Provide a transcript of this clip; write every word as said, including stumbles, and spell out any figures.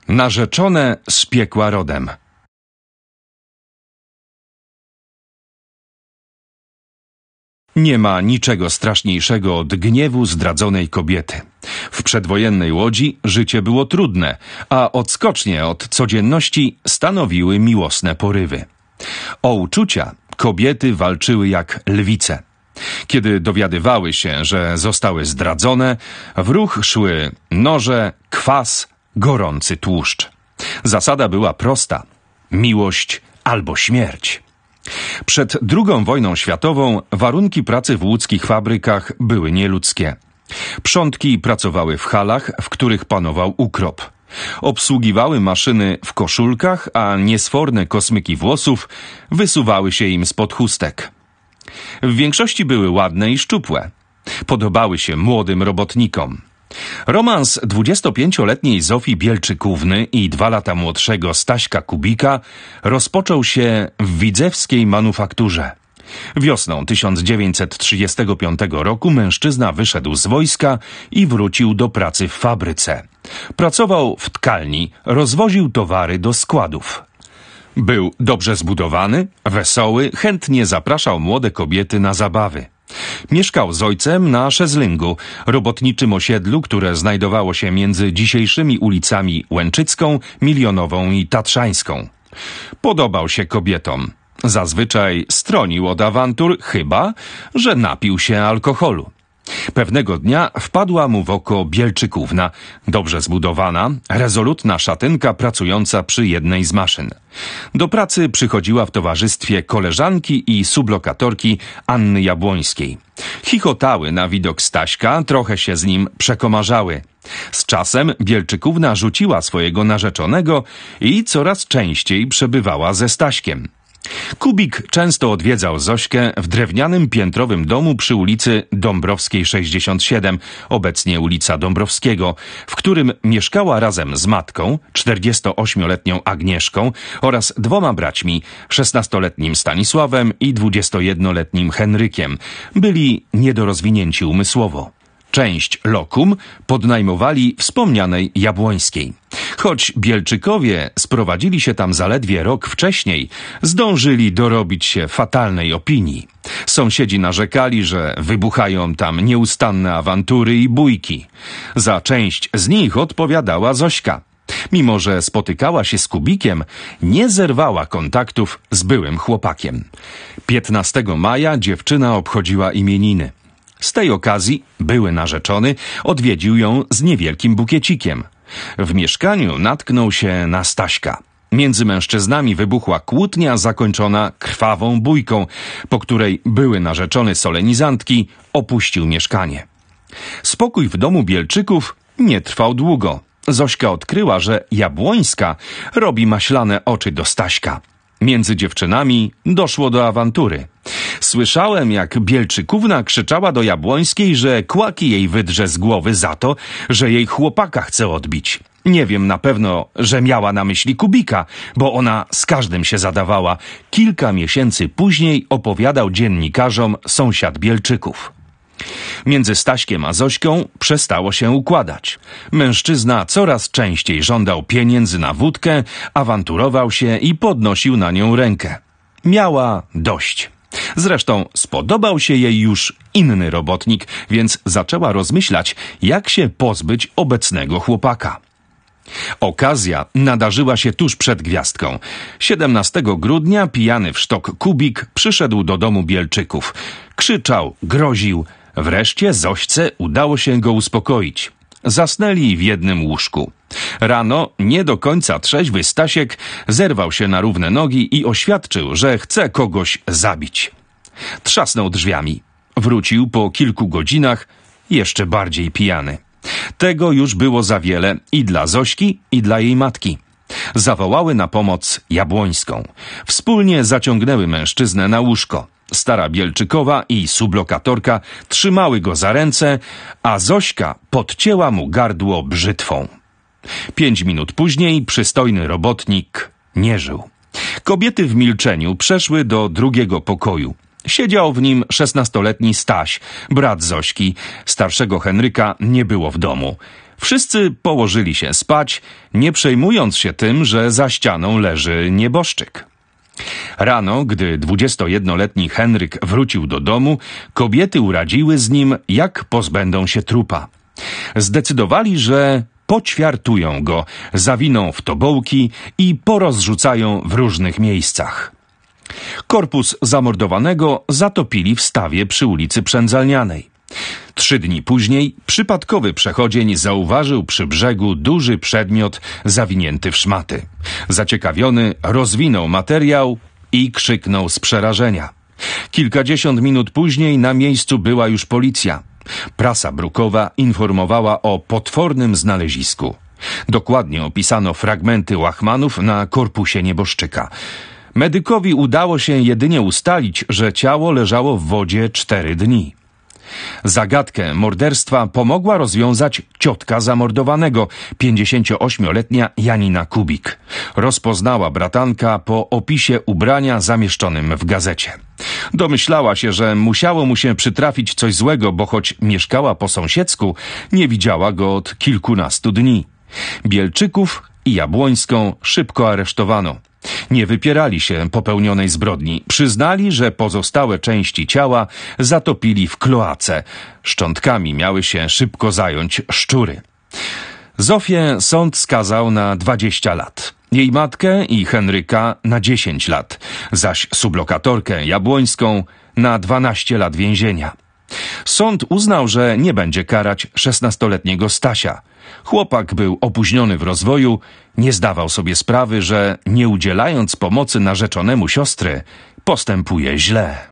Narzeczone z piekła rodem. Nie ma niczego straszniejszego od gniewu zdradzonej kobiety. W przedwojennej Łodzi życie było trudne, a odskocznie od codzienności stanowiły miłosne porywy. O uczucia kobiety walczyły jak lwice. Kiedy dowiadywały się, że zostały zdradzone, w ruch szły noże, kwas, gorący tłuszcz. Zasada była prosta: miłość albo śmierć. Przed drugą wojną światową warunki pracy w łódzkich fabrykach były nieludzkie. Przątki pracowały w halach, w których panował ukrop. Obsługiwały maszyny w koszulkach, a niesforne kosmyki włosów wysuwały się im spod chustek. W większości były ładne i szczupłe. Podobały się młodym robotnikom. Romans dwudziestopięcioletniej Zofii Bielczykówny i dwa lata młodszego Staśka Kubika rozpoczął się w widzewskiej manufakturze. Wiosną tysiąc dziewięćset trzydziestego piątego roku mężczyzna wyszedł z wojska i wrócił do pracy w fabryce. Pracował w tkalni, rozwoził towary do składów. Był dobrze zbudowany, wesoły, chętnie zapraszał młode kobiety na zabawy. Mieszkał z ojcem na Szezlyngu, robotniczym osiedlu, które znajdowało się między dzisiejszymi ulicami Łęczycką, Milionową i Tatrzańską. Podobał się kobietom. Zazwyczaj stronił od awantur, chyba że napił się alkoholu. Pewnego dnia wpadła mu w oko Bielczykówna, dobrze zbudowana, rezolutna szatynka pracująca przy jednej z maszyn. Do pracy przychodziła w towarzystwie koleżanki i sublokatorki Anny Jabłońskiej. Chichotały na widok Staśka, trochę się z nim przekomarzały. Z czasem Bielczykówna rzuciła swojego narzeczonego i coraz częściej przebywała ze Staśkiem. Kubik często odwiedzał Zośkę w drewnianym piętrowym domu przy ulicy Dąbrowskiej sześćdziesiąt siedem, obecnie ulica Dąbrowskiego, w którym mieszkała razem z matką, czterdziestoośmioletnią Agnieszką oraz dwoma braćmi, szesnastoletnim Stanisławem i dwudziestojednoletnim Henrykiem. Byli niedorozwinięci umysłowo. Część lokum podnajmowali wspomnianej Jabłońskiej. Choć Bielczykowie sprowadzili się tam zaledwie rok wcześniej, zdążyli dorobić się fatalnej opinii. Sąsiedzi narzekali, że wybuchają tam nieustanne awantury i bójki. Za część z nich odpowiadała Zośka. Mimo że spotykała się z Kubikiem, nie zerwała kontaktów z byłym chłopakiem. piętnastego maja dziewczyna obchodziła imieniny. Z tej okazji były narzeczony odwiedził ją z niewielkim bukiecikiem. W mieszkaniu natknął się na Staśka. Między mężczyznami wybuchła kłótnia zakończona krwawą bójką, po której były narzeczony solenizantki opuścił mieszkanie. Spokój w domu Bielczyków nie trwał długo. Zośka odkryła, że Jabłońska robi maślane oczy do Staśka. Między dziewczynami doszło do awantury. Słyszałem, jak Bielczykówna krzyczała do Jabłońskiej, że kłaki jej wydrze z głowy za to, że jej chłopaka chce odbić. Nie wiem na pewno, że miała na myśli Kubika, bo ona z każdym się zadawała. Kilka miesięcy później opowiadał dziennikarzom sąsiad Bielczyków. Między Staśkiem a Zośką przestało się układać. Mężczyzna coraz częściej żądał pieniędzy na wódkę, awanturował się i podnosił na nią rękę. Miała dość. Zresztą spodobał się jej już inny robotnik, więc zaczęła rozmyślać, jak się pozbyć obecnego chłopaka. Okazja nadarzyła się tuż przed gwiazdką. siedemnastego grudnia pijany w sztok Kubik przyszedł do domu Bielczyków. Krzyczał, groził. Wreszcie Zośce udało się go uspokoić. Zasnęli w jednym łóżku. Rano nie do końca trzeźwy Stasiek zerwał się na równe nogi i oświadczył, że chce kogoś zabić. Trzasnął drzwiami. Wrócił po kilku godzinach jeszcze bardziej pijany. Tego już było za wiele i dla Zośki, i dla jej matki. Zawołały na pomoc Jabłońską. Wspólnie zaciągnęły mężczyznę na łóżko. Stara Bielczykowa i sublokatorka trzymały go za ręce, a Zośka podcięła mu gardło brzytwą. Pięć minut później przystojny robotnik nie żył. Kobiety w milczeniu przeszły do drugiego pokoju. Siedział w nim szesnastoletni Staś, brat Zośki. Starszego Henryka nie było w domu. Wszyscy położyli się spać, nie przejmując się tym, że za ścianą leży nieboszczyk. Rano, gdy dwudziestojednoletni Henryk wrócił do domu, kobiety uradziły z nim, jak pozbędą się trupa. Zdecydowali, że poćwiartują go, zawiną w tobołki i porozrzucają w różnych miejscach. Korpus zamordowanego zatopili w stawie przy ulicy Przędzalnianej. Trzy dni później przypadkowy przechodzień zauważył przy brzegu duży przedmiot zawinięty w szmaty. Zaciekawiony rozwinął materiał i krzyknął z przerażenia. Kilkadziesiąt minut później na miejscu była już policja. Prasa brukowa informowała o potwornym znalezisku. Dokładnie opisano fragmenty łachmanów na korpusie nieboszczyka. Medykowi udało się jedynie ustalić, że ciało leżało w wodzie cztery dni. Zagadkę morderstwa pomogła rozwiązać ciotka zamordowanego, pięćdziesięcioośmioletnia Janina Kubik. Rozpoznała bratanka po opisie ubrania zamieszczonym w gazecie. Domyślała się, że musiało mu się przytrafić coś złego, bo choć mieszkała po sąsiedzku, nie widziała go od kilkunastu dni. Bielczyków i Jabłońską szybko aresztowano. Nie wypierali się popełnionej zbrodni. Przyznali, że pozostałe części ciała zatopili w kloace. Szczątkami miały się szybko zająć szczury. Zofię sąd skazał na dwadzieścia lat. Jej matkę i Henryka na dziesięć lat, zaś sublokatorkę Jabłońską na dwanaście lat więzienia. Sąd uznał, że nie będzie karać szesnastoletniego Stasia. Chłopak był opóźniony w rozwoju, nie zdawał sobie sprawy, że nie udzielając pomocy narzeczonemu siostry, postępuje źle.